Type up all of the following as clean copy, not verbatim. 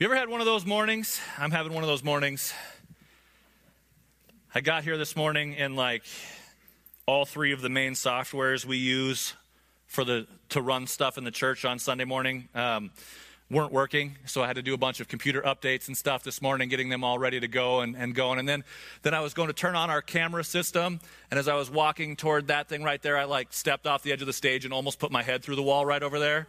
You ever had one of those mornings? I'm having one of those mornings. I got here this morning and all three of the main softwares we use to run stuff in the church on Sunday morning weren't working. So I had to do a bunch of computer updates and stuff this morning, getting them all ready to go and going. And then I was going to turn on our camera system. And as I was walking toward that thing right there, I stepped off the edge of the stage and almost put my head through the wall right over there.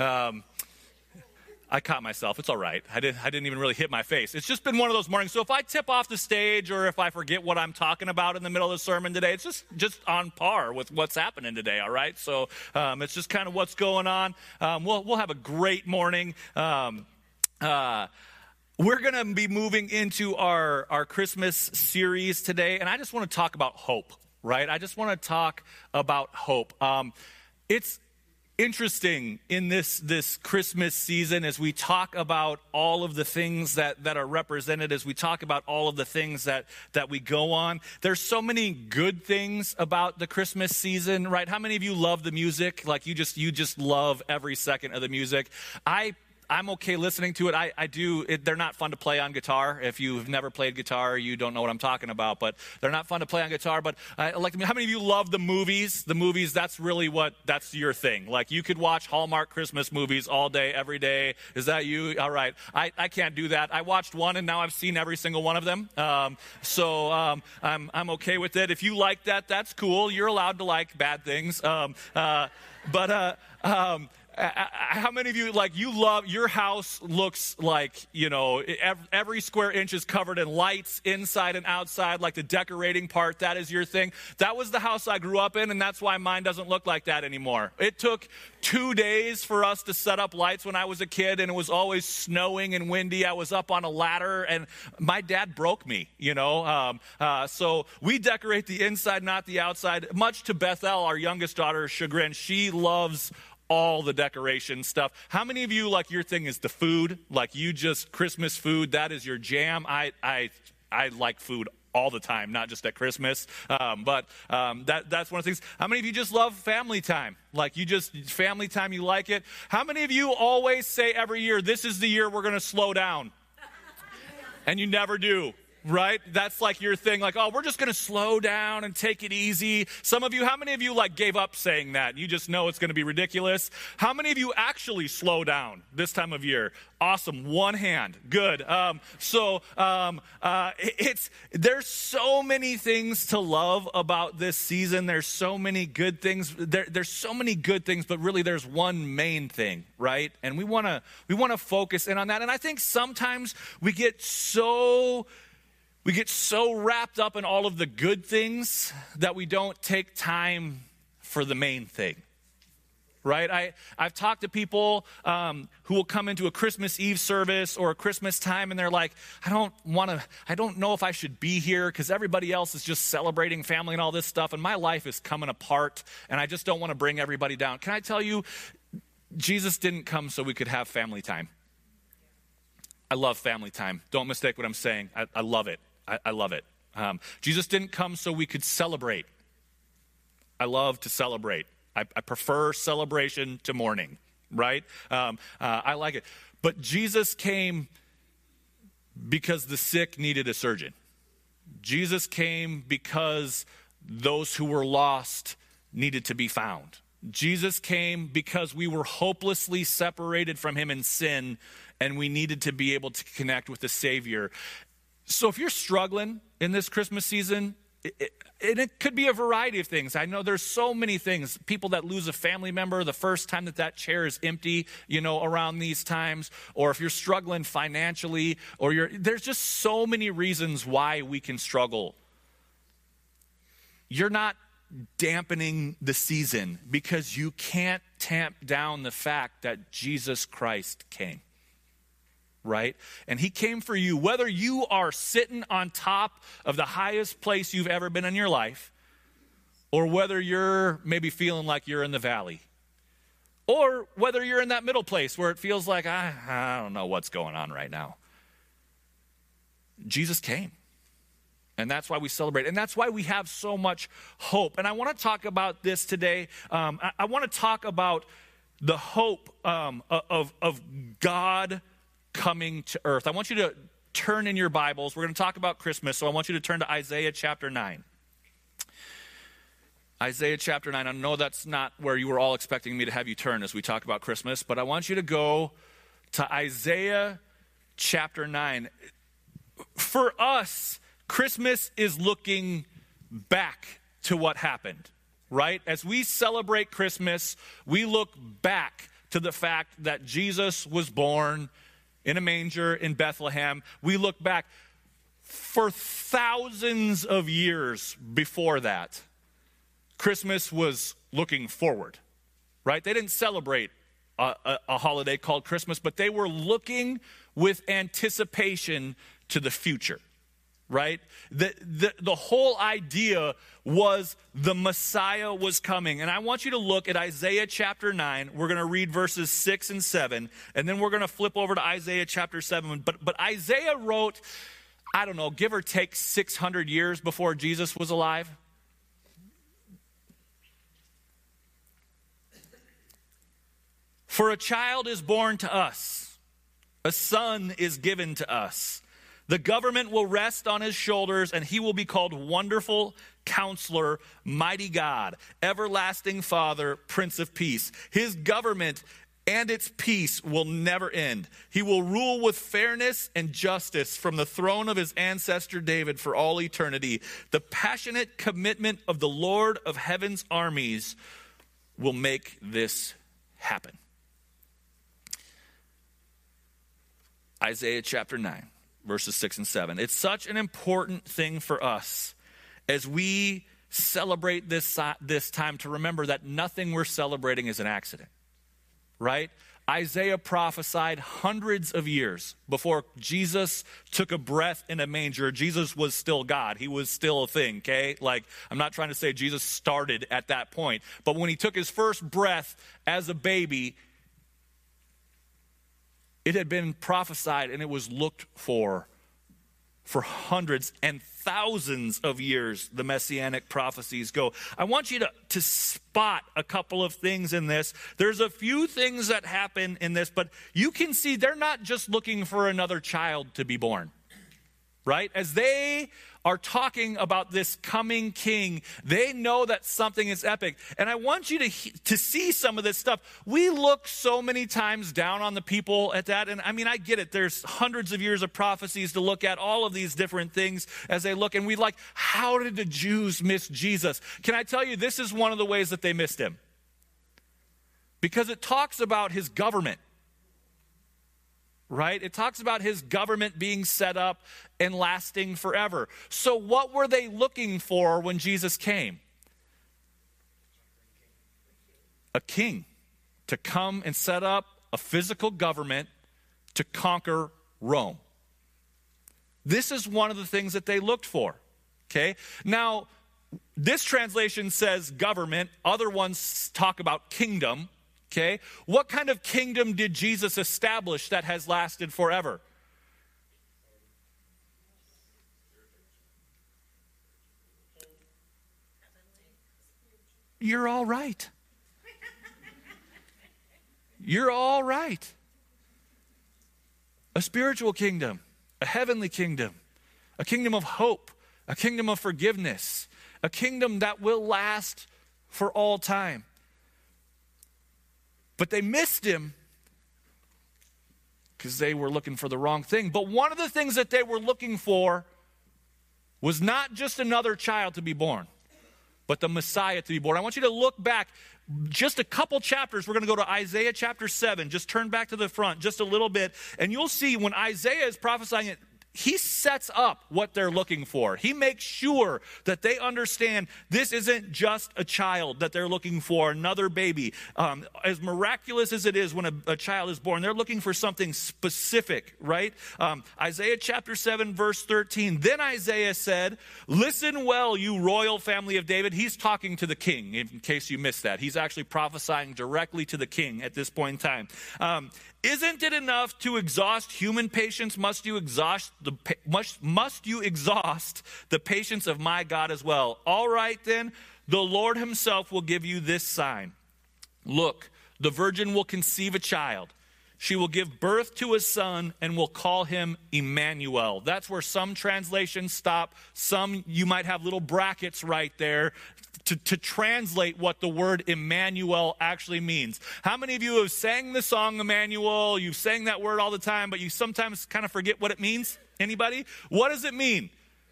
I caught myself. It's all right. I didn't even really hit my face. It's just been one of those mornings. So if I tip off the stage or if I forget what I'm talking about in the middle of the sermon today, it's just on par with what's happening today, all right? So it's just kind of what's going on. We'll have a great morning. We're going to be moving into our Christmas series today, and I just want to talk about hope, right? I just want to talk about hope. It's interesting in this Christmas season as we talk about all of the things that are represented, as we talk about all of the things that we go on. There's so many good things about the Christmas season, right? How many of you love the music? You just love every second of the music. I'm okay listening to it. I do. They're not fun to play on guitar. If you've never played guitar, you don't know what I'm talking about. But they're not fun to play on guitar. But I like them. How many of you love the movies? The movies, that's really that's your thing. You could watch Hallmark Christmas movies all day, every day. Is that you? All right. I can't do that. I watched one, and now I've seen every single one of them. So I'm okay with it. If you like that, that's cool. You're allowed to like bad things. How many of you, you love, your house looks every square inch is covered in lights inside and outside, the decorating part, that is your thing. That was the house I grew up in, and that's why mine doesn't look like that anymore. It took 2 days for us to set up lights when I was a kid, and it was always snowing and windy. I was up on a ladder, and my dad broke me, So we decorate the inside, not the outside, much to Bethel, our youngest daughter's chagrin. She loves all the decoration stuff. How many of you, your thing is the food? Christmas food, that is your jam? I like food all the time, not just at Christmas. But that's one of the things. How many of you just love family time? Family time, you like it? How many of you always say every year, this is the year we're going to slow down? And you never do. Right? That's your thing. We're just going to slow down and take it easy. How many of you gave up saying that? You just know it's going to be ridiculous. How many of you actually slow down this time of year? Awesome. One hand. Good. There's so many things to love about this season. There's so many good things. There's so many good things, but really there's one main thing, right? And we want to focus in on that. And I think sometimes we get so wrapped up in all of the good things that we don't take time for the main thing, right? I've talked to people who will come into a Christmas Eve service or a Christmas time, and they're like, I don't know if I should be here because everybody else is just celebrating family and all this stuff, and my life is coming apart, and I just don't want to bring everybody down. Can I tell you, Jesus didn't come so we could have family time. I love family time. Don't mistake what I'm saying. I love it. I love it. Jesus didn't come so we could celebrate. I love to celebrate. I prefer celebration to mourning, right? I like it. But Jesus came because the sick needed a surgeon. Jesus came because those who were lost needed to be found. Jesus came because we were hopelessly separated from him in sin, and we needed to be able to connect with the Savior. So if you're struggling in this Christmas season, it could be a variety of things. I know there's so many things. People that lose a family member the first time that chair is empty, around these times. Or if you're struggling financially, there's just so many reasons why we can struggle. You're not dampening the season because you can't tamp down the fact that Jesus Christ came. Right? And he came for you, whether you are sitting on top of the highest place you've ever been in your life, or whether you're maybe feeling like you're in the valley, or whether you're in that middle place where it feels like, I don't know what's going on right now. Jesus came. And that's why we celebrate. And that's why we have so much hope. And I want to talk about this today. I want to talk about the hope of God coming to earth. I want you to turn in your Bibles. We're going to talk about Christmas, so I want you to turn to Isaiah chapter 9. Isaiah chapter 9. I know that's not where you were all expecting me to have you turn as we talk about Christmas, but I want you to go to Isaiah chapter 9. For us, Christmas is looking back to what happened, right? As we celebrate Christmas, we look back to the fact that Jesus was born in a manger in Bethlehem. We look back for thousands of years before that. Christmas was looking forward, right? They didn't celebrate a holiday called Christmas, but they were looking with anticipation to the future, right? The whole idea was the Messiah was coming. And I want you to look at Isaiah chapter 9. We're going to read verses 6 and 7, and then we're going to flip over to Isaiah chapter 7. But Isaiah wrote, I don't know, give or take 600 years before Jesus was alive. For a child is born to us, a son is given to us. The government will rest on his shoulders, and he will be called Wonderful Counselor, Mighty God, Everlasting Father, Prince of Peace. His government and its peace will never end. He will rule with fairness and justice from the throne of his ancestor David for all eternity. The passionate commitment of the Lord of heaven's armies will make this happen. Isaiah chapter 9. Verses 6 and 7. It's such an important thing for us as we celebrate this time to remember that nothing we're celebrating is an accident, right? Isaiah prophesied hundreds of years before Jesus took a breath in a manger. Jesus was still God. He was still a thing, okay? Like, I'm not trying to say Jesus started at that point, but when he took his first breath as a baby, it had been prophesied and it was looked for hundreds and thousands of years, the messianic prophecies go. I want you to spot a couple of things in this. There's a few things that happen in this, but you can see they're not just looking for another child to be born, right? As they are talking about this coming king, they know that something is epic. And I want you to see some of this stuff. We look so many times down on the people at that. And I mean, I get it. There's hundreds of years of prophecies to look at, all of these different things as they look. And we like, how did the Jews miss Jesus? Can I tell you, this is one of the ways that they missed him. Because it talks about his government. Right? It talks about his government being set up and lasting forever. So what were they looking for when Jesus came? A king to come and set up a physical government to conquer Rome. This is one of the things that they looked for. Okay? Now, this translation says government. Other ones talk about kingdom. Okay, what kind of kingdom did Jesus establish that has lasted forever? You're all right. You're all right. A spiritual kingdom, a heavenly kingdom, a kingdom of hope, a kingdom of forgiveness, a kingdom that will last for all time. But they missed him because they were looking for the wrong thing. But one of the things that they were looking for was not just another child to be born, but the Messiah to be born. I want you to look back just a couple chapters. We're going to go to Isaiah chapter 7. Just turn back to the front just a little bit, and you'll see when Isaiah is prophesying it, he sets up what they're looking for. He makes sure that they understand this isn't just a child that they're looking for, another baby. As miraculous as it is when a child is born, they're looking for something specific, right? Isaiah chapter 7, verse 13. Then Isaiah said, "Listen well, you royal family of David." He's talking to the king, in case you missed that. He's actually prophesying directly to the king at this point in time. Isn't it enough to exhaust human patience? Must you exhaust the patience of my God as well? All right then, the Lord himself will give you this sign. Look, the virgin will conceive a child She will give birth to a son and will call him Emmanuel. That's where some translations stop. Some, you might have little brackets right there to translate what the word Emmanuel actually means. How many of you have sang the song Emmanuel? You've sang that word all the time, but you sometimes kind of forget what it means? Anybody? What does it mean?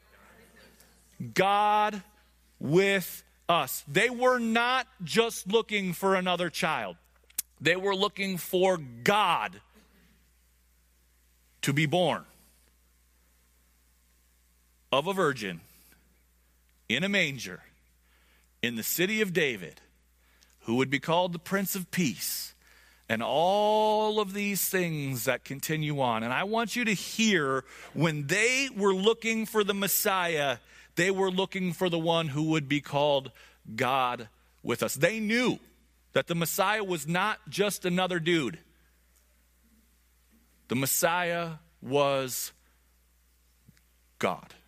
God with us. They were not just looking for another child. They were looking for God to be born of a virgin in a manger in the city of David, who would be called the Prince of Peace, and all of these things that continue on. And I want you to hear, when they were looking for the Messiah, they were looking for the one who would be called God with us. They knew that the Messiah was not just another dude. The Messiah was God.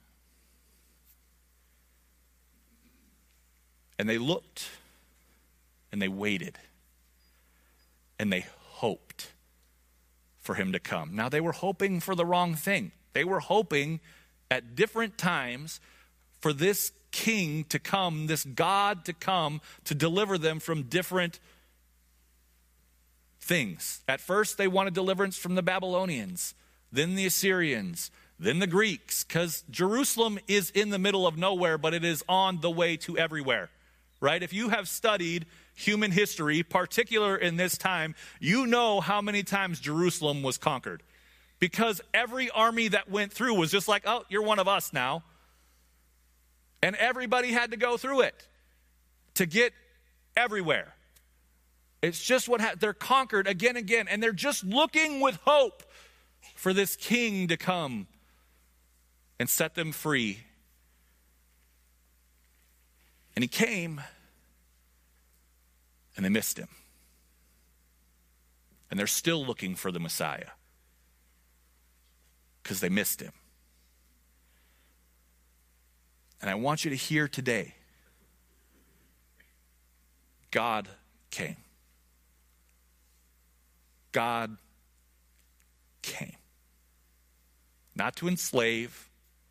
And they looked, and they waited, and they hoped for him to come. Now, they were hoping for the wrong thing. They were hoping at different times for this king to come, this God to come to deliver them from different things. At first, they wanted deliverance from the Babylonians, then the Assyrians, then the Greeks, because Jerusalem is in the middle of nowhere, but it is on the way to everywhere, right? If you have studied human history, particular in this time, you know how many times Jerusalem was conquered. Because every army that went through was just like, oh, you're one of us now. And everybody had to go through it to get everywhere. It's just they're conquered again and again, and they're just looking with hope for this king to come and set them free. And he came, and they missed him. And they're still looking for the Messiah because they missed him. And I want you to hear today, God came. God came. Not to enslave,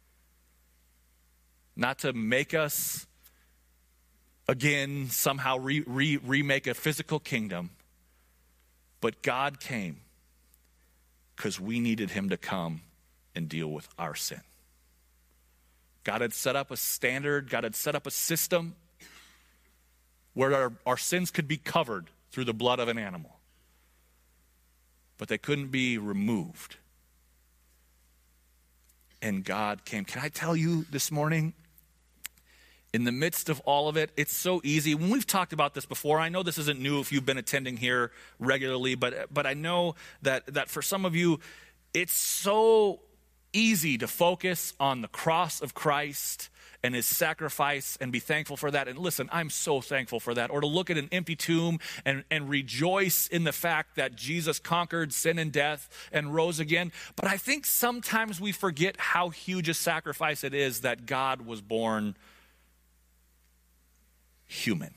not to make us, again, somehow remake a physical kingdom, but God came because we needed him to come and deal with our sin. God had set up a standard, God had set up a system where our sins could be covered through the blood of an animal. But they couldn't be removed. And God came. Can I tell you this morning, in the midst of all of it, it's so easy. When we've talked about this before, I know this isn't new if you've been attending here regularly, but I know that for some of you, it's so easy to focus on the cross of Christ and his sacrifice and be thankful for that. And listen, I'm so thankful for that. Or to look at an empty tomb and rejoice in the fact that Jesus conquered sin and death and rose again. But I think sometimes we forget how huge a sacrifice it is that God was born human.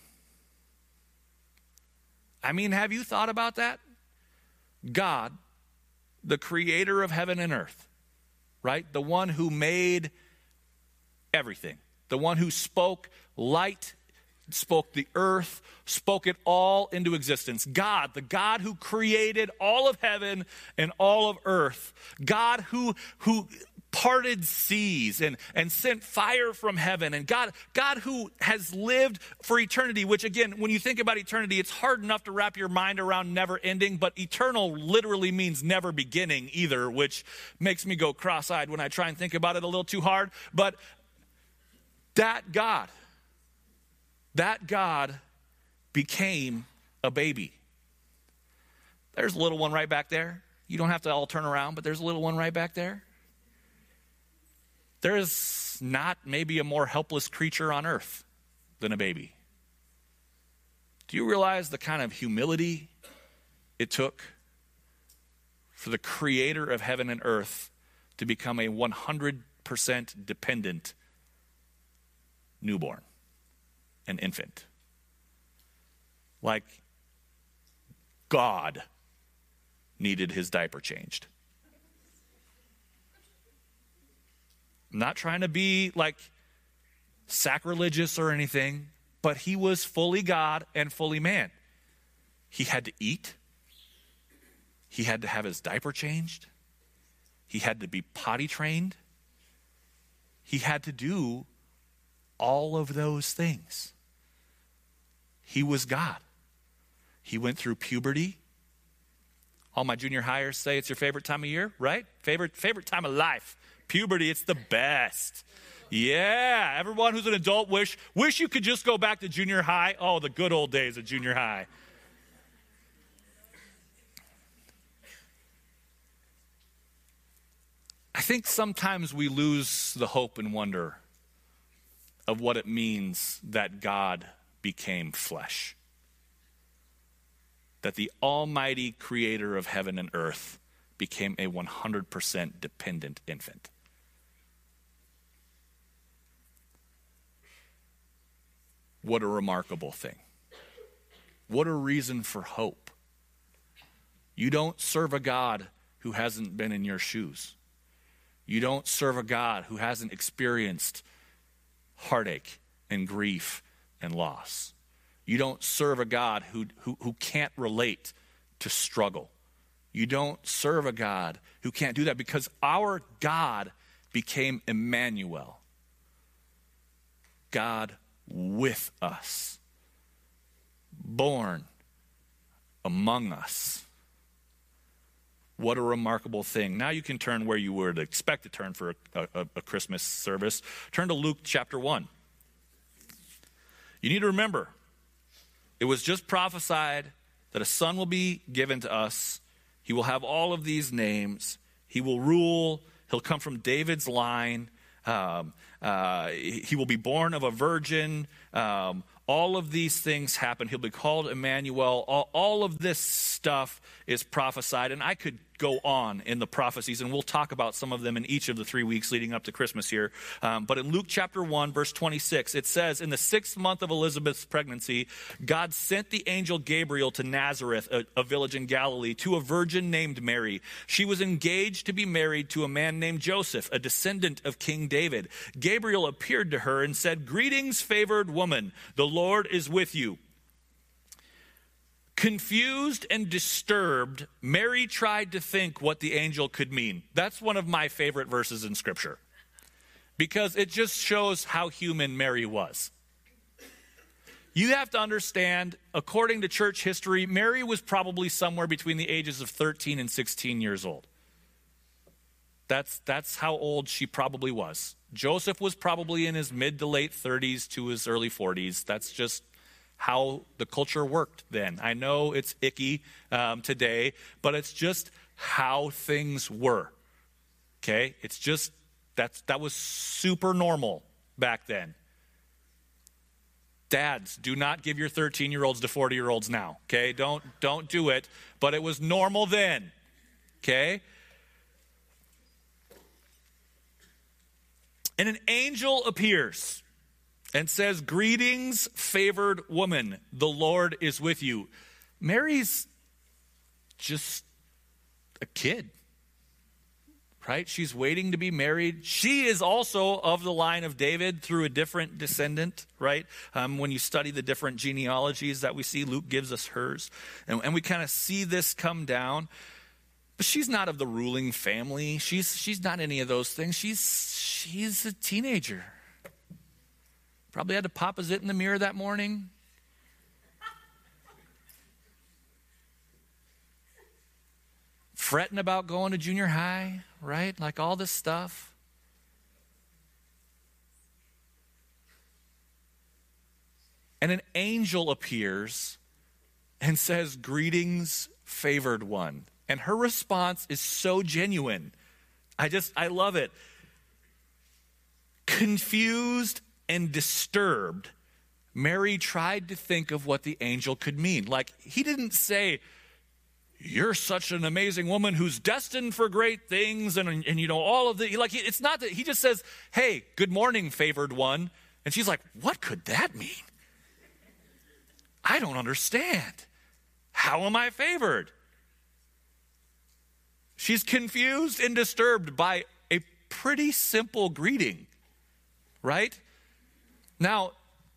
I mean, have you thought about that? God, the creator of heaven and earth, right? The one who made everything. The one who spoke light, spoke the earth, spoke it all into existence. God, the God who created all of heaven and all of earth. God who parted seas and sent fire from heaven. And God who has lived for eternity, which again, when you think about eternity, it's hard enough to wrap your mind around never ending, but eternal literally means never beginning either, which makes me go cross-eyed when I try and think about it a little too hard. But that God became a baby. There's a little one right back there. You don't have to all turn around, but there's a little one right back there. There is not maybe a more helpless creature on earth than a baby. Do you realize the kind of humility it took for the creator of heaven and earth to become a 100% dependent newborn, an infant? Like God needed his diaper changed. I'm not trying to be like sacrilegious or anything, but he was fully God and fully man. He had to eat. He had to have his diaper changed. He had to be potty trained. He had to do all of those things. He was God. He went through puberty. All my junior hires say it's your favorite time of year, right? Favorite time of life. Puberty, it's the best. Yeah, everyone who's an adult wish you could just go back to junior high. Oh, the good old days of junior high. I think sometimes we lose the hope and wonder of what it means that God became flesh. That the almighty creator of heaven and earth became a 100% dependent infant. What a remarkable thing. What a reason for hope. You don't serve a God who hasn't been in your shoes. You don't serve a God who hasn't experienced heartache and grief and loss. You don't serve a God who can't relate to struggle. You don't serve a God who can't do that, because our God became Emmanuel, God with us, born among us. What a remarkable thing. Now you can turn where you would expect to turn for a Christmas service. Turn to Luke chapter 1. You need to remember, it was just prophesied that a son will be given to us. He will have all of these names. He will rule. He'll come from David's line. He will be born of a virgin. All of these things happen. He'll be called Emmanuel. All of this stuff is prophesied. And I could go on in the prophecies, and we'll talk about some of them in each of the 3 weeks leading up to Christmas here. But in Luke chapter 1, verse 26, it says, in the 6th month of Elizabeth's pregnancy, God sent the angel Gabriel to Nazareth, a village in Galilee, to a virgin named Mary. She was engaged to be married to a man named Joseph, a descendant of King David. Gabriel appeared to her and said, "Greetings, favored woman, the Lord is with you." Confused and disturbed, Mary tried to think what the angel could mean. That's one of my favorite verses in Scripture, because it just shows how human Mary was. You have to understand, according to church history, Mary was probably somewhere between the ages of 13 and 16 years old. That's how old she probably was. Joseph was probably in his mid to late 30s to his early 40s. That's just how the culture worked then. I know it's icky today, but it's just how things were. Okay? It's just, that was super normal back then. Dads, do not give your 13-year-olds to 40-year-olds now. Okay? Don't do it. But it was normal then. Okay? And an angel appears and says, "Greetings, favored woman, the Lord is with you." Mary's just a kid, right? She's waiting to be married. She is also of the line of David through a different descendant, right? When you study the different genealogies that we see, Luke gives us hers. And we kind of see this come down. But she's not of the ruling family. She's not any of those things. She's a teenager. Probably had to pop a zit in the mirror that morning. Fretting about going to junior high, right? Like all this stuff. And an angel appears and says, "Greetings, favored one." And her response is so genuine. I love it. Confused and disturbed, Mary tried to think of what the angel could mean. Like, he didn't say, "You're such an amazing woman who's destined for great things," and you know, all of the, like, it's not that. He just says, "Hey, good morning, favored one." And she's like, "What could that mean? I don't understand. How am I favored?" She's confused and disturbed by a pretty simple greeting, right? Now,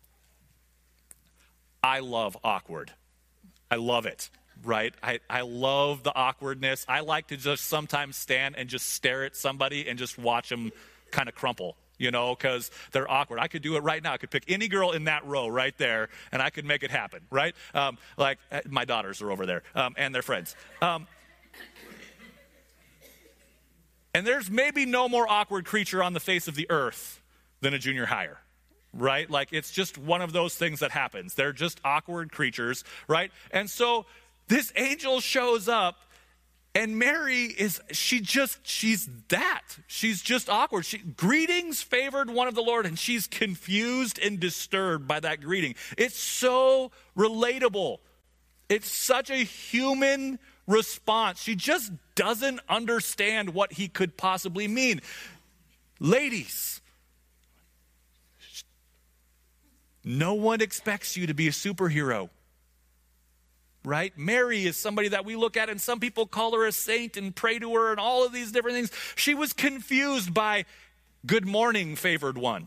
I love awkward. I love it, right? I love the awkwardness. I like to just sometimes stand and just stare at somebody and just watch them kind of crumple, because they're awkward. I could do it right now. I could pick any girl in that row right there, and I could make it happen, right? Like my daughters are over there, and their friends. And there's maybe no more awkward creature on the face of the earth than a junior hire, right? Like, it's just one of those things that happens. They're just awkward creatures, right? And so this angel shows up, and Mary she's that. She's just awkward. Greetings, favored one of the Lord, and she's confused and disturbed by that greeting. It's so relatable. It's such a human response. She just doesn't understand what he could possibly mean. Ladies, no one expects you to be a superhero, right? Mary is somebody that we look at, and some people call her a saint and pray to her and all of these different things. She was confused by good morning, favored one.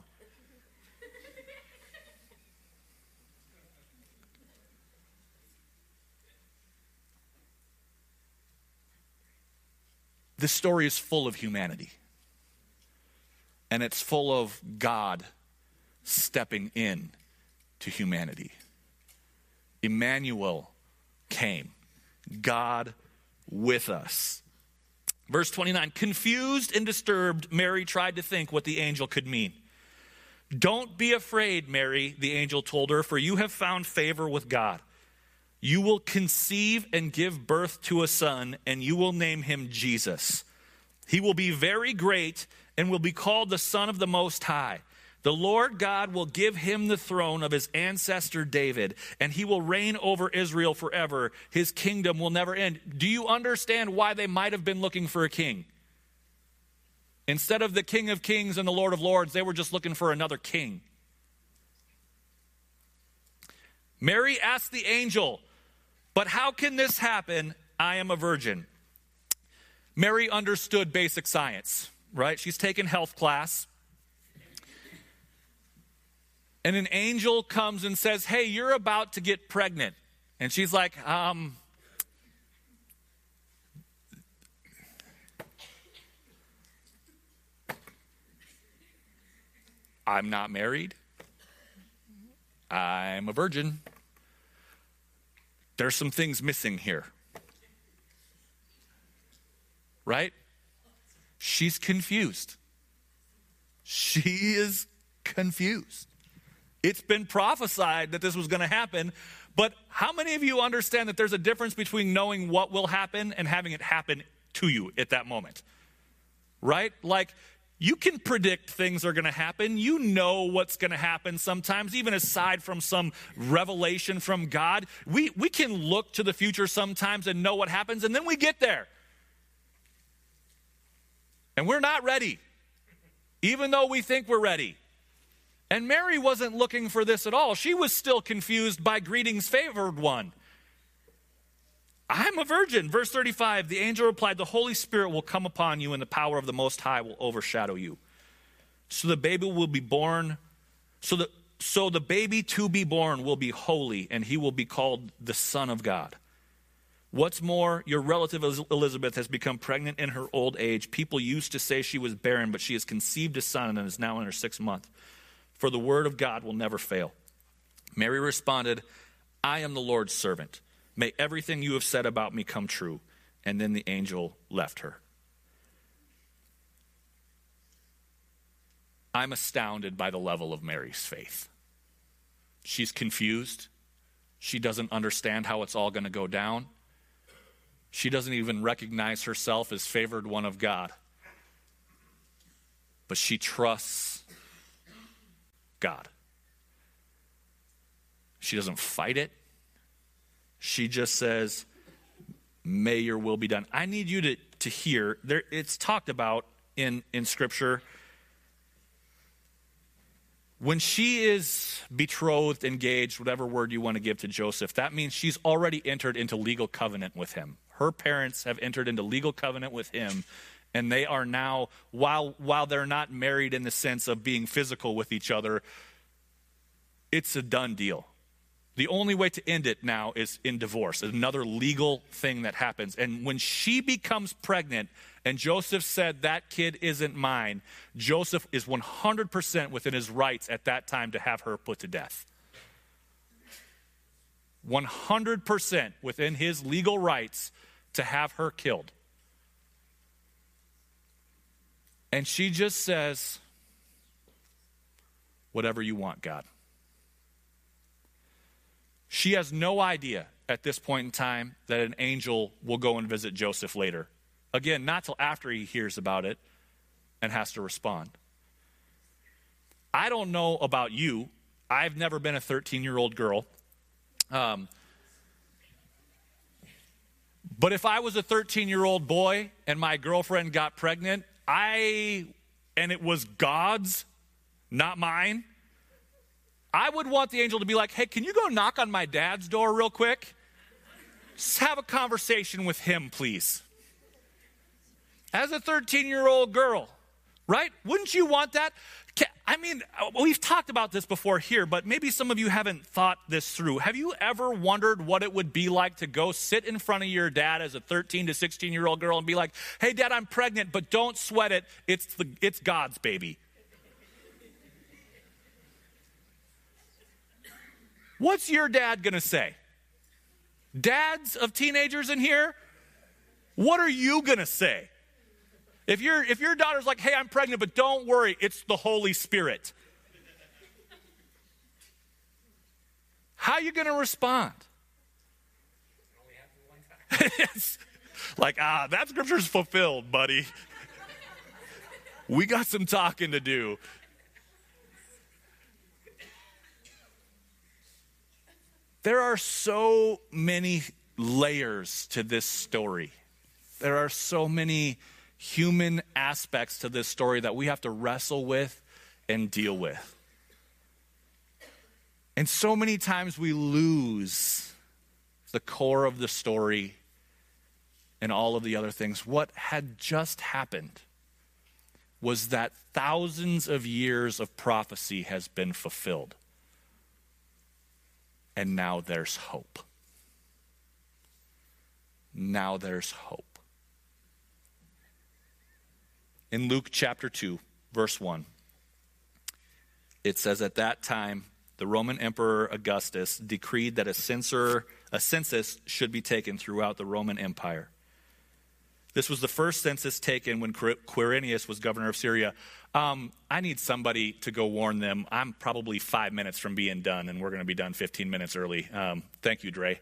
This story is full of humanity, and it's full of God stepping in to humanity. Emmanuel came, God with us. Verse 29, confused and disturbed, Mary tried to think what the angel could mean. Don't be afraid, Mary, the angel told her, for you have found favor with God. You will conceive and give birth to a son, and you will name him Jesus. He will be very great and will be called the Son of the Most High. The Lord God will give him the throne of his ancestor David, and he will reign over Israel forever. His kingdom will never end. Do you understand why they might have been looking for a king? Instead of the King of Kings and the Lord of Lords, they were just looking for another king. Mary asked the angel, but how can this happen? I am a virgin. Mary understood basic science, right? She's taken health class. And an angel comes and says, hey, you're about to get pregnant. And she's like, I'm not married. I'm a virgin. There's some things missing here. Right? She's confused. She is confused. It's been prophesied that this was going to happen, but how many of you understand that there's a difference between knowing what will happen and having it happen to you at that moment? Right? Like, you can predict things are going to happen. You know what's going to happen sometimes, even aside from some revelation from God. We can look to the future sometimes and know what happens, and then we get there. And we're not ready, even though we think we're ready. And Mary wasn't looking for this at all. She was still confused by greetings, favored one. I'm a virgin. Verse 35, the angel replied, the Holy Spirit will come upon you and the power of the Most High will overshadow you. So the baby will be born, so the baby to be born will be holy, and he will be called the Son of God. What's more, your relative Elizabeth has become pregnant in her old age. People used to say she was barren, but she has conceived a son and is now in her 6th month. For the word of God will never fail. Mary responded, I am the Lord's servant. May everything you have said about me come true. And then the angel left her. I'm astounded by the level of Mary's faith. She's confused. She doesn't understand how it's all going to go down. She doesn't even recognize herself as favored one of God. But she trusts God. She doesn't fight it. She just says, may your will be done. I need you to hear, it's talked about in Scripture. When she is betrothed, engaged, whatever word you want to give to Joseph, that means she's already entered into legal covenant with him. Her parents have entered into legal covenant with him, and they are now, while they're not married in the sense of being physical with each other, it's a done deal. The only way to end it now is in divorce, another legal thing that happens. And when she becomes pregnant and Joseph said, that kid isn't mine, Joseph is 100% within his rights at that time to have her put to death. 100% within his legal rights to have her killed. And she just says, whatever you want, God. She has no idea at this point in time that an angel will go and visit Joseph later. Again, not till after he hears about it and has to respond. I don't know about you. I've never been a 13-year-old girl. But if I was a 13-year-old boy and my girlfriend got pregnant, and it was God's, not mine, I would want the angel to be like, hey, can you go knock on my dad's door real quick? Just have a conversation with him, please. As a 13-year-old girl, right? Wouldn't you want that? I mean, we've talked about this before here, but maybe some of you haven't thought this through. Have you ever wondered what it would be like to go sit in front of your dad as a 13 to 16-year-old girl and be like, hey, Dad, I'm pregnant, but don't sweat it. It's God's baby. What's your dad going to say? Dads of teenagers in here, what are you going to say? If your daughter's like, hey, I'm pregnant, but don't worry, it's the Holy Spirit. How are you going to respond? It's like, that scripture's fulfilled, buddy. We got some talking to do. There are so many layers to this story. There are so many human aspects to this story that we have to wrestle with and deal with. And so many times we lose the core of the story and all of the other things. What had just happened was that thousands of years of prophecy has been fulfilled. And now there's hope. Now there's hope. In Luke chapter 2, verse 1, it says, at that time, the Roman Emperor Augustus decreed that a census should be taken throughout the Roman Empire. This was the first census taken when Quirinius was governor of Syria. I need somebody to go warn them. I'm probably 5 minutes from being done, and we're going to be done 15 minutes early. Thank you, Dre.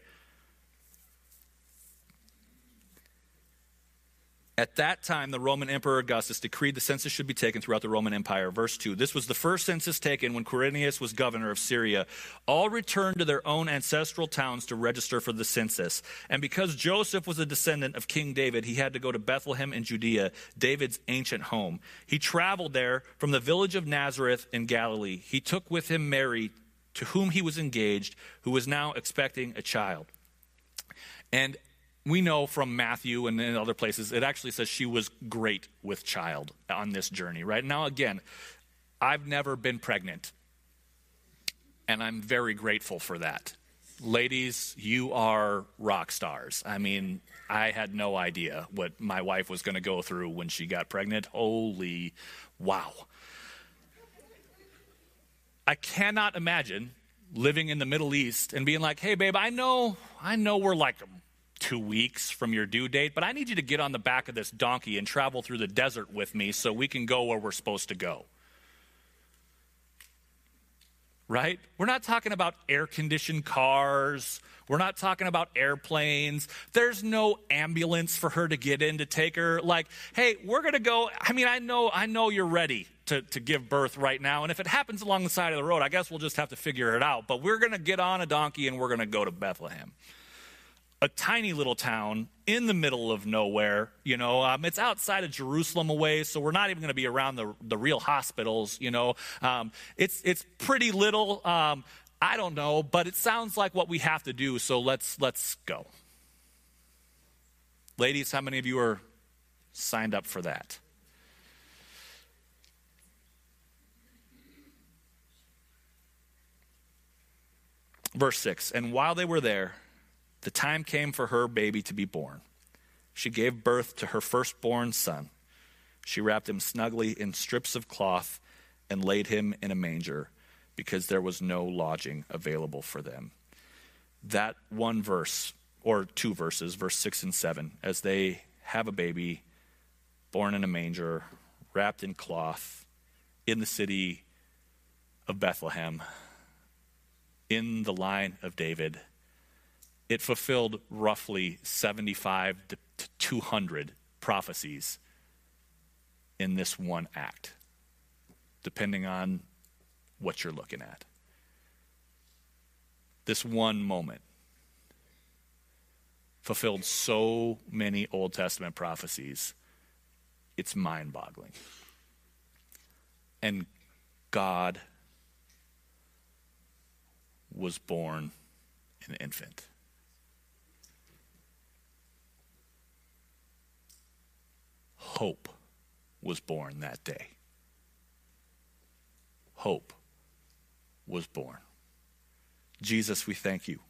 At that time, the Roman Emperor Augustus decreed the census should be taken throughout the Roman Empire. Verse 2, this was the first census taken when Quirinius was governor of Syria. All returned to their own ancestral towns to register for the census. And because Joseph was a descendant of King David, he had to go to Bethlehem in Judea, David's ancient home. He traveled there from the village of Nazareth in Galilee. He took with him Mary, to whom he was engaged, who was now expecting a child. And we know from Matthew and in other places, it actually says she was great with child on this journey, right? Now, again, I've never been pregnant, and I'm very grateful for that. Ladies, you are rock stars. I mean, I had no idea what my wife was going to go through when she got pregnant. Holy wow. I cannot imagine living in the Middle East and being like, hey, babe, I know we're like 2 weeks from your due date, but I need you to get on the back of this donkey and travel through the desert with me so we can go where we're supposed to go. Right? We're not talking about air-conditioned cars. We're not talking about airplanes. There's no ambulance for her to get in to take her. Like, hey, we're going to go. I mean, I know you're ready to give birth right now. And if it happens along the side of the road, I guess we'll just have to figure it out. But we're going to get on a donkey and we're going to go to Bethlehem. a tiny little town in the middle of nowhere. It's outside of Jerusalem away, so we're not even going to be around the real hospitals. It's pretty little. I don't know, but it sounds like what we have to do, so let's go. Ladies, how many of you are signed up for that? Verse 6, and while they were there, the time came for her baby to be born. She gave birth to her firstborn son. She wrapped him snugly in strips of cloth and laid him in a manger because there was no lodging available for them. That one verse, or two verses, verse 6 and 7, as they have a baby born in a manger, wrapped in cloth, in the city of Bethlehem, in the line of David, it fulfilled roughly 75 to 200 prophecies in this one act, depending on what you're looking at. This one moment fulfilled so many Old Testament prophecies, it's mind-boggling. And God was born an infant. Hope was born that day. Hope was born. Jesus, we thank you.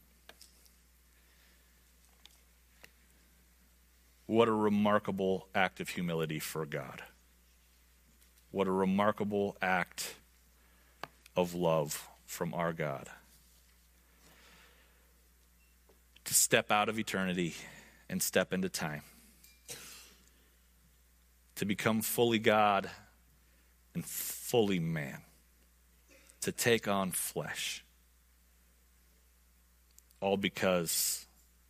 What a remarkable act of humility for God. What a remarkable act of love from our God. To step out of eternity and step into time. To become fully God and fully man. To take on flesh. All because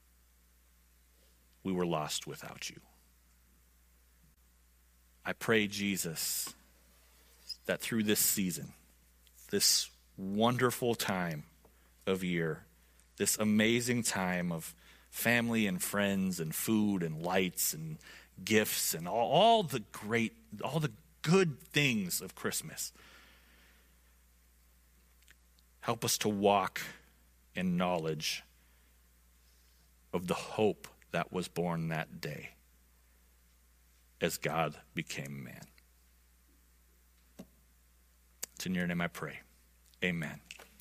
we were lost without you. I pray, Jesus, that through this season, this wonderful time of year, this amazing time of family and friends and food and lights and gifts and all the good things of Christmas. Help us to walk in knowledge of the hope that was born that day as God became man. It's in your name I pray. Amen.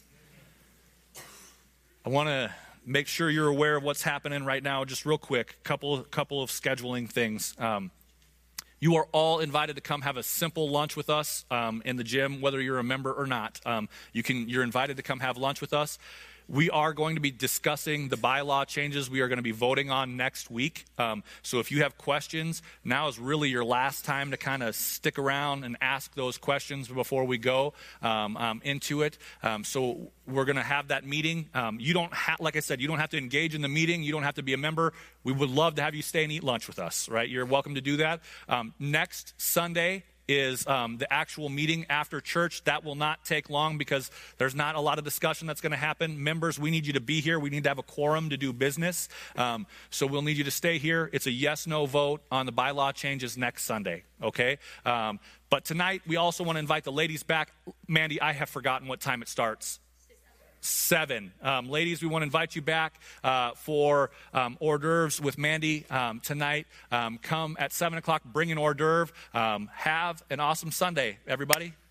I want to make sure you're aware of what's happening right now. Just real quick, couple of scheduling things. You are all invited to come have a simple lunch with us in the gym, whether you're a member or not. You're invited to come have lunch with us. We are going to be discussing the bylaw changes we are going to be voting on next week. So if you have questions, now is really your last time to kind of stick around and ask those questions before we go into it. So we're going to have that meeting. You don't have, like I said, you don't have to engage in the meeting. You don't have to be a member. We would love to have you stay and eat lunch with us, right? You're welcome to do that. Next Sunday is the actual meeting after church. That will not take long because there's not a lot of discussion that's going to happen. Members, we need you to be here. We need to have a quorum to do business. So we'll need you to stay here. It's a yes-no vote on the bylaw changes next Sunday, okay? But tonight, we also want to invite the ladies back. Mandy, I have forgotten what time it starts. 7. Ladies, we want to invite you back for hors d'oeuvres with Mandy tonight. Come at 7 o'clock, bring an hors d'oeuvre. Have an awesome Sunday, everybody.